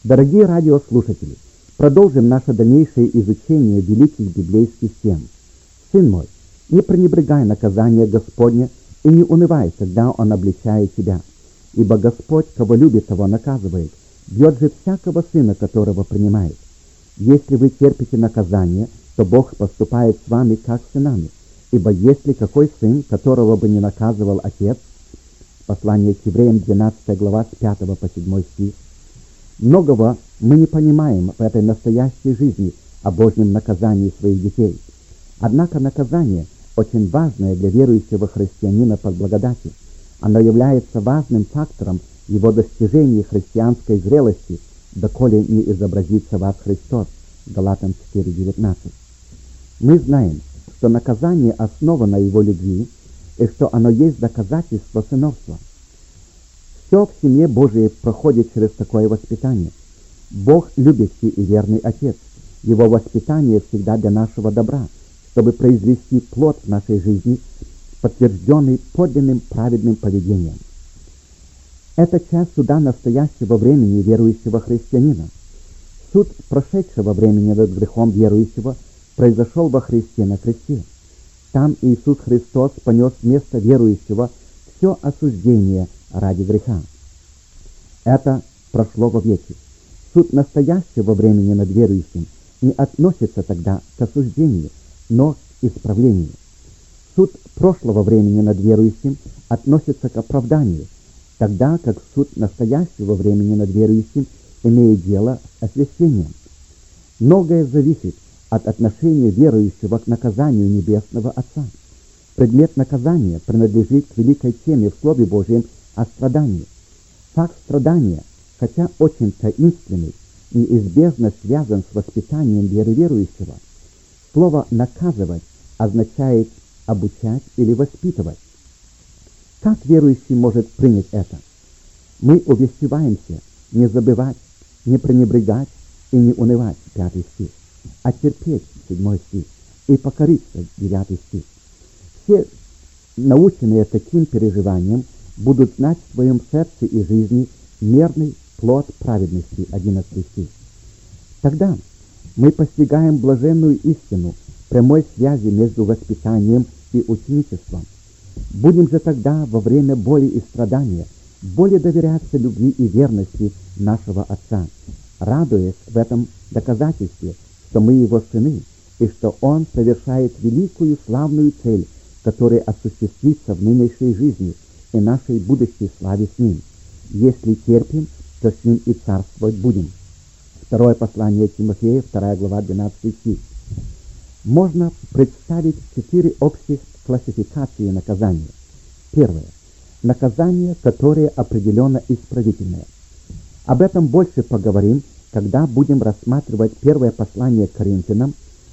Дорогие радиослушатели, продолжим наше дальнейшее изучение великих библейских тем. Сын мой, не пренебрегай наказание Господне и не унывай, когда Он обличает тебя. Ибо Господь, кого любит, того наказывает, бьет же всякого сына, которого принимает. Если вы терпите наказание, то Бог поступает с вами, как с сынами. Ибо если какой сын, которого бы не наказывал отец, послание к евреям, 12 глава, с 5 по 7 стих, многого мы не понимаем в этой настоящей жизни о Божьем наказании своих детей. Однако наказание очень важное для верующего христианина под благодати. Оно является важным фактором его достижения христианской зрелости, доколе не изобразится вас Христос. Галатам 4:19. Мы знаем, что наказание основано на его любви, и что оно есть доказательство сыновства. Все в семье Божией проходит через такое воспитание. Бог любящий и верный Отец. Его воспитание всегда для нашего добра, чтобы произвести плод в нашей жизни, подтвержденный подлинным праведным поведением. Это часть суда настоящего времени верующего христианина. Суд прошедшего времени над грехом верующего произошел во Христе на кресте. Там Иисус Христос понес вместо верующего все осуждение ради греха. Это прошло вовеки. Суд настоящего времени над верующим не относится тогда к осуждению, но к исправлению. Суд прошлого времени над верующим относится к оправданию, тогда как суд настоящего времени над верующим имеет дело с освящением. Многое зависит от отношения верующего к наказанию Небесного Отца. Предмет наказания принадлежит к великой теме в Слове Божьем о страдании. Факт страдания, хотя очень таинственный, неизбежно связан с воспитанием веры верующего. Слово «наказывать» означает обучать или воспитывать. Как верующий может принять это? Мы увещеваемся не забывать, не пренебрегать и не унывать, 5 стих, а терпеть, 7 стих, и покориться, 9 стих. Все, наученные таким переживанием, будут знать в своем сердце и жизни мерный плод праведности, 11 стих. Тогда мы постигаем блаженную истину прямой связи между воспитанием и ученичеством. Будем же тогда во время боли и страдания более доверяться любви и верности нашего Отца, радуясь в этом доказательстве, что мы Его сыны, и что Он совершает великую славную цель, которая осуществится в нынешней жизни и нашей будущей славе с Ним. Если терпим, то с Ним и царствовать будем. Второе послание Тимофея, 2 глава, 12 стих. Можно представить 4 общих классификации наказания. Первое. Наказание, которое определенно исправительное. Об этом больше поговорим, когда будем рассматривать первое послание к Коринфянам,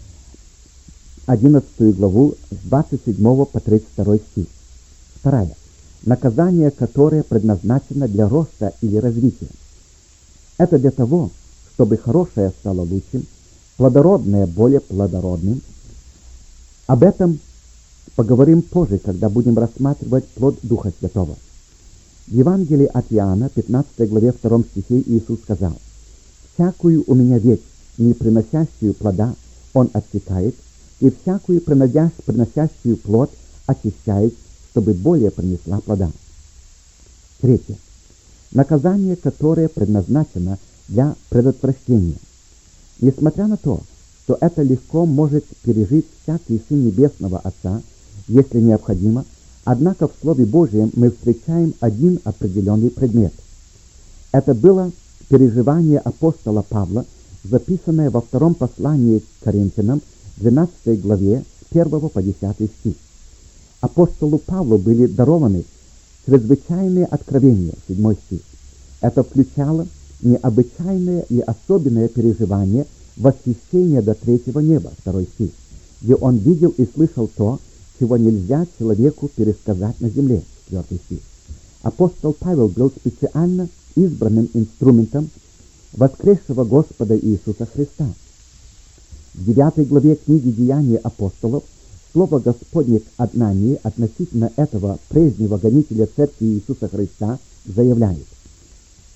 11 главу, с 27 по 32 стих. Второе. Наказание, которое предназначено для роста или развития. Это для того, чтобы хорошее стало лучшим, плодородное более плодородным. Об этом поговорим позже, когда будем рассматривать плод Духа Святого. В Евангелии от Иоанна, 15 главе 2 стихе, Иисус сказал: «Всякую у меня ветвь, не приносящую плода, Он отсекает, и всякую приносящую плод очищает, чтобы более принесла плода». Третье. Наказание, которое предназначено для предотвращения. Несмотря на то, что это легко может пережить всякий сын Небесного Отца, если необходимо, однако в Слове Божьем мы встречаем один определенный предмет. Это было переживание апостола Павла, записанное во втором послании к Коринфянам, 12 главе, с 1 по 10 стих. Апостолу Павлу были дарованы чрезвычайные откровения, 7 стих. Это включало необычайное и особенное переживание восхищения до третьего неба, 2 стих, где он видел и слышал то, чего нельзя человеку пересказать на земле, 4 стих. Апостол Павел был специально избранным инструментом воскресшего Господа Иисуса Христа. В 9 главе книги «Деяния апостолов» слово Господне к Анании относительно этого прежнего гонителя церкви Иисуса Христа заявляет: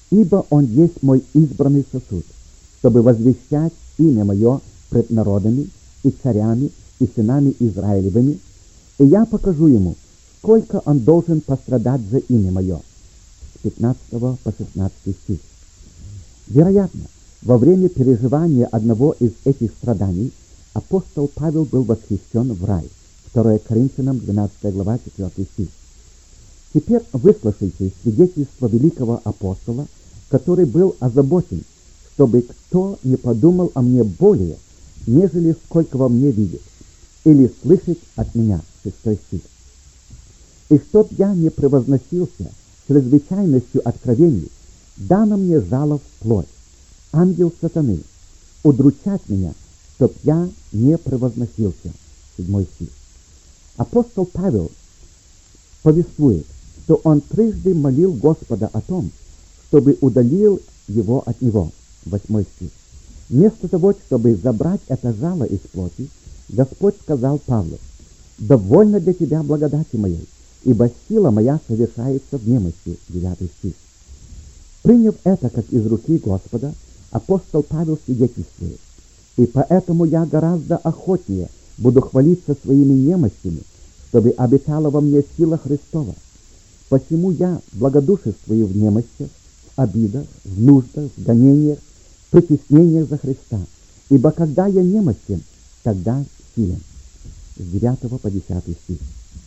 ибо он есть мой избранный сосуд, чтобы возвещать имя мое пред народами и царями и сынами Израилевыми, и я покажу ему, сколько он должен пострадать за имя мое». С 15 по 16 стих. Вероятно, во время переживания одного из этих страданий апостол Павел был восхищен в рай. 2 Коринфянам 12 глава 4 стих. Теперь выслушайте свидетельство великого апостола, который был озаботен, чтобы кто не подумал о мне более, нежели сколько во мне видит, или слышит от меня. 6 стих. «И чтоб я не превозносился чрезвычайностью откровений, дано мне жало в плоть, ангел сатаны, удручать меня, чтоб я не превозносился». 7 стих. Апостол Павел повествует, что он трижды молил Господа о том, чтобы удалил его от него. 8 стих. Вместо того, чтобы забрать это жало из плоти, Господь сказал Павлу: «Довольно для тебя благодати моей, ибо сила моя совершается в немощи». 9 стих. Приняв это как из руки Господа, апостол Павел свидетельствует: «И поэтому я гораздо охотнее буду хвалиться своими немощами, чтобы обитала во мне сила Христова. Посему я благодушествую в немощах, в обидах, в нуждах, в гонениях, в притеснениях за Христа, ибо когда я немощен, тогда силен». С 9 по 10 стих.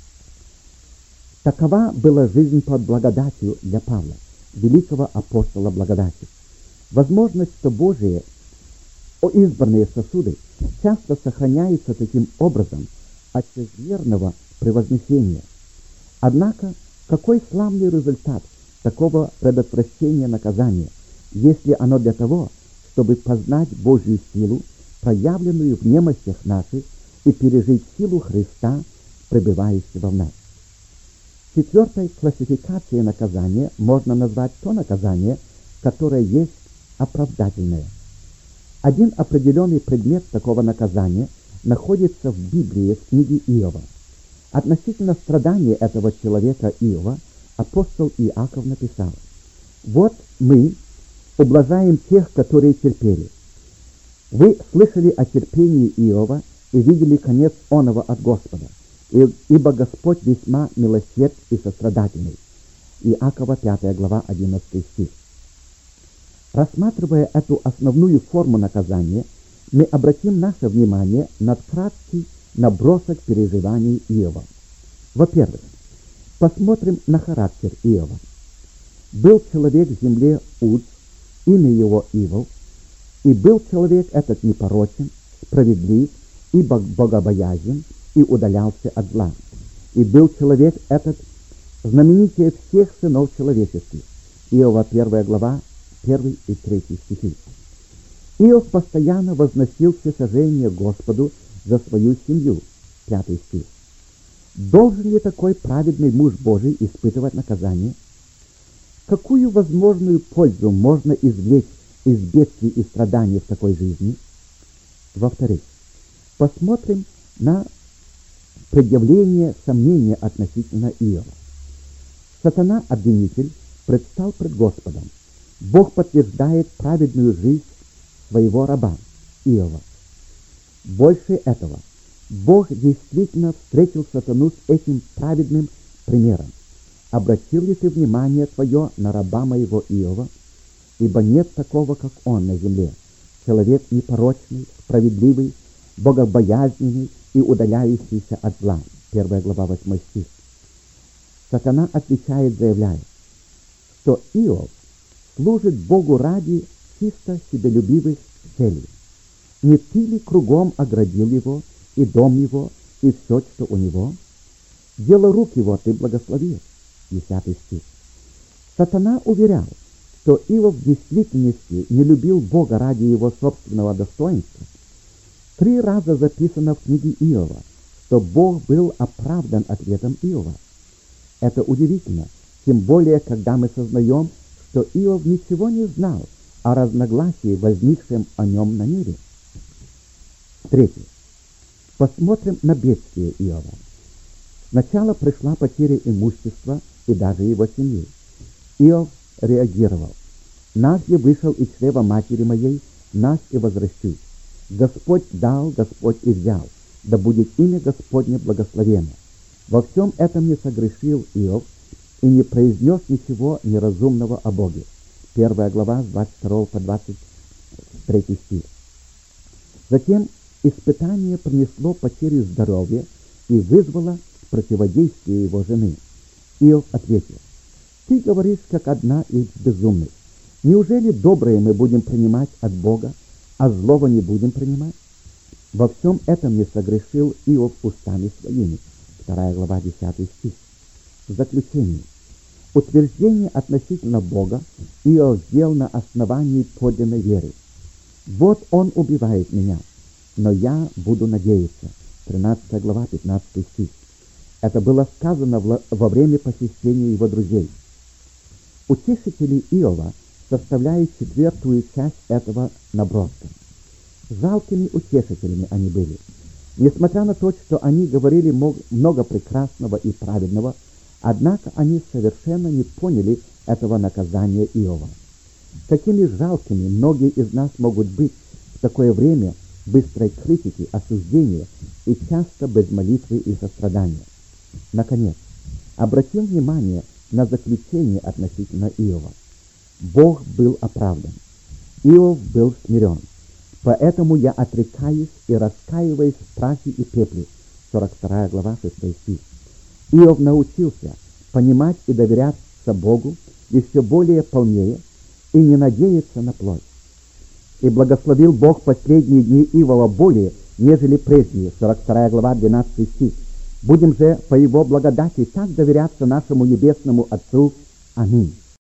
Такова была жизнь под благодатью для Павла, великого апостола благодати. Возможность, что Божие избранные сосуды часто сохраняются таким образом от чрезмерного превознесения. Однако, какой славный результат такого предотвращения наказания, если оно для того, чтобы познать Божью силу, проявленную в немощах наших, и пережить силу Христа, пребывающего в нас. Четвертой классификацией наказания можно назвать то наказание, которое есть оправдательное. Один определенный предмет такого наказания находится в Библии, в книге Иова. Относительно страдания этого человека Иова апостол Иаков написал: «Вот мы ублажаем тех, которые терпели. Вы слышали о терпении Иова и видели конец оного от Господа, ибо Господь весьма милосерд и сострадательный». Иакова 5 глава 11 стих. Рассматривая эту основную форму наказания, мы обратим наше внимание на краткий набросок переживаний Иова. Во-первых, посмотрим на характер Иова. Был человек в земле Уц, имя его Иов, и был человек этот непорочен, справедлив и богобоязен, и удалялся от зла. И был человек этот знаменитее всех сынов человеческих. Иова 1 глава 1 и 3 стихи. Иов постоянно возносил всесожжение Господу за свою семью. 5 стих. Должен ли такой праведный муж Божий испытывать наказание? Какую возможную пользу можно извлечь из бедствий и страданий в такой жизни? Во-вторых, посмотрим на предъявление сомнения относительно Иова. Сатана-обвинитель предстал пред Господом. Бог подтверждает праведную жизнь своего раба Иова. Больше этого, Бог действительно встретил сатану с этим праведным примером. «Обратил ли ты внимание твое на раба моего Иова? Ибо нет такого, как он на земле, человек непорочный, справедливый, богобоязненный и удаляющийся от зла». 1 глава 8 стих. Сатана отвечает, заявляя, что Иов служит Богу ради чисто себелюбивых целей. Не ты ли кругом оградил его, и дом его, и все, что у него? Дело рук его ты благословил. 10 стих. Сатана уверял, что Иов в действительности не любил Бога ради его собственного достоинства. 3 раза записано в книге Иова, что Бог был оправдан ответом Иова. Это удивительно, тем более, когда мы сознаем, что Иов ничего не знал о разногласии, возникшем о нем на небе. Третье. Посмотрим на бедствие Иова. Сначала пришла потеря имущества и даже его семьи. Иов реагировал. Нас я вышел из чрева матери моей, нас и возвращусь. Господь дал, Господь и взял, да будет имя Господне благословенно. Во всем этом не согрешил Иов и не произнес ничего неразумного о Боге. 1 глава с 22 по 23 стих. Затем испытание принесло потерю здоровья и вызвало противодействие его жены. Иов ответил: «Ты говоришь, как одна из безумных. Неужели доброе мы будем принимать от Бога, а злого не будем принимать?» Во всем этом не согрешил Иов устами своими. 2 глава 10 стих. В заключение. Утверждение относительно Бога Иов сделал на основании подлинной веры. «Вот он убивает меня, но я буду надеяться». 13 глава 15 стих. Это было сказано во время посещения его друзей. Утешители Иова составляют 4-ю часть этого наброска. Жалкими утешителями они были. Несмотря на то, что они говорили много прекрасного и праведного, однако они совершенно не поняли этого наказания Иова. Какими жалкими многие из нас могут быть в такое время быстрой критики, осуждения и часто без молитвы и сострадания. Наконец, обратим внимание на заключение относительно Иова. Бог был оправдан. Иов был смирен. Поэтому я отрекаюсь и раскаиваюсь в прахе и пепле. 42 глава 6 стих. Иов научился понимать и доверяться Богу еще более полнее и не надеяться на плоть. И благословил Бог последние дни Иова более, нежели прежние. 42 глава 12 стих. Будем же по Его благодати так доверяться нашему Небесному Отцу. Аминь.